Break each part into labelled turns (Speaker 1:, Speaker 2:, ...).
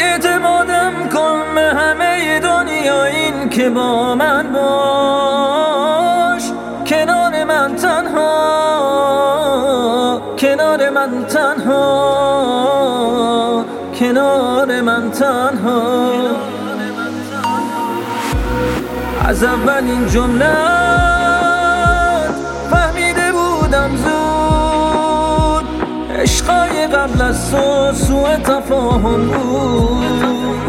Speaker 1: اعتمادم کن به همه دنیا، این که با من باش، کنار من تنها، کنار من تنها، کنار من تنها. از اولین جمله فهمیده بودم زود، عشقای قبل از تو سوء تفاهم بود.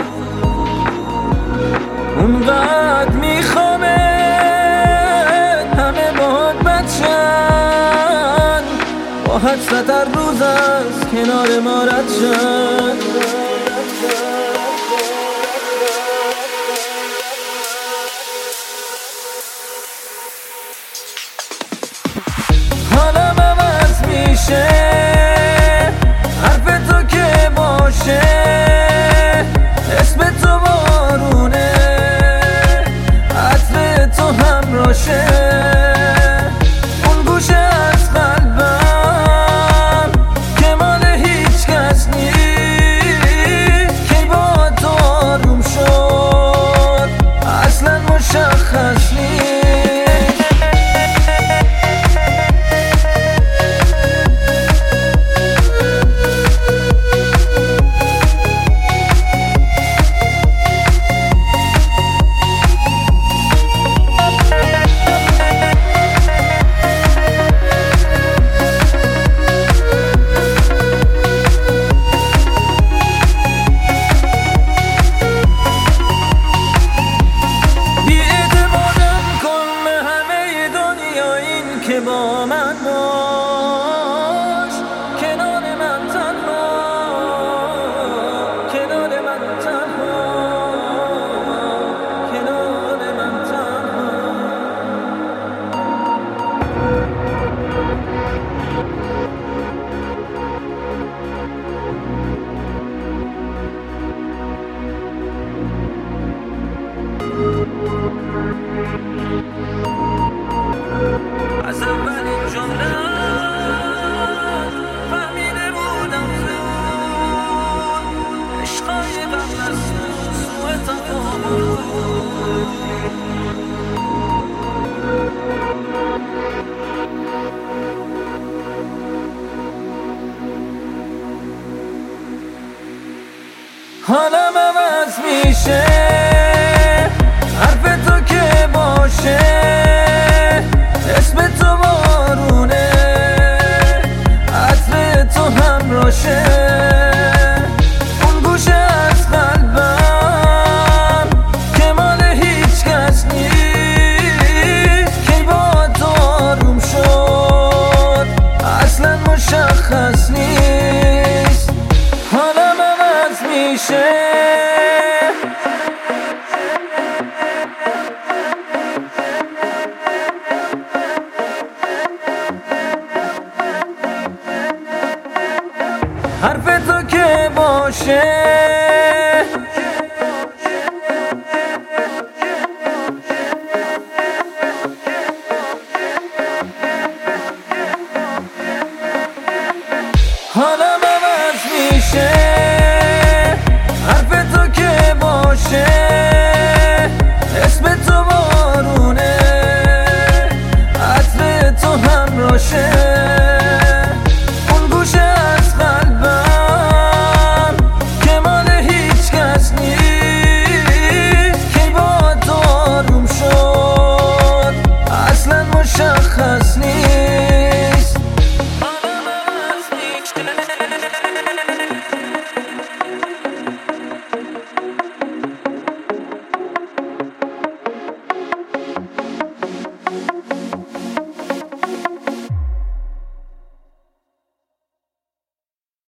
Speaker 1: اونقدر میخوامه همه باهات بچن، با حسرت هر روز از کنار ما رد شن. حالم عوض میشه حرف تو که باشه، اسم تو بارونه، عطر تو همراشه. اون گوشه از قلبم که مال هیچ کس نیست، کی با تو آروم شد اصلا مشخص نیست. که با من باش، کنار من تنها، کنار من تنها، کنار من تنها. از اولین جمله فهمیده بودم زود، عشقای قبل از سوء تفاهم بود. حالم عوض میشه حرف تو که باشه، اسم تو بارونه، عطر تو همراشه. اون گوشه از قلبم که مال هیچ کس نیست، کی با تو آروم شد اصلا مشخص نیست. حالم عوض میشه حرف تو که باشه، حالم عوض میشه حرف تو که باشه.